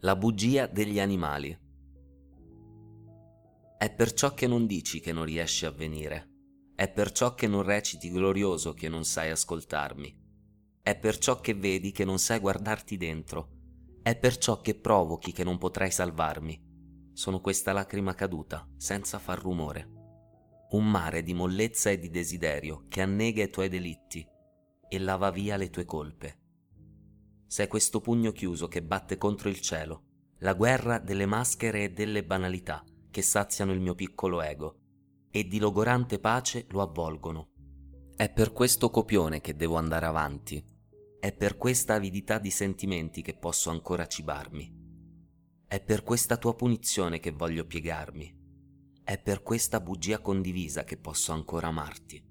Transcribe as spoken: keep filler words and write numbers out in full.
La bugia degli animali. È perciò che non dici che non riesci a venire. È perciò che non reciti glorioso che non sai ascoltarmi. È perciò che vedi che non sai guardarti dentro. È perciò che provochi che non potrai salvarmi. Sono questa lacrima caduta, senza far rumore. Un mare di mollezza e di desiderio che annega i tuoi delitti e lava via le tue colpe. Sei questo pugno chiuso che batte contro il cielo, la guerra delle maschere e delle banalità che saziano il mio piccolo ego e di logorante pace lo avvolgono. È per questo copione che devo andare avanti, è per questa avidità di sentimenti che posso ancora cibarmi, è per questa tua punizione che voglio piegarmi, è per questa bugia condivisa che posso ancora amarti.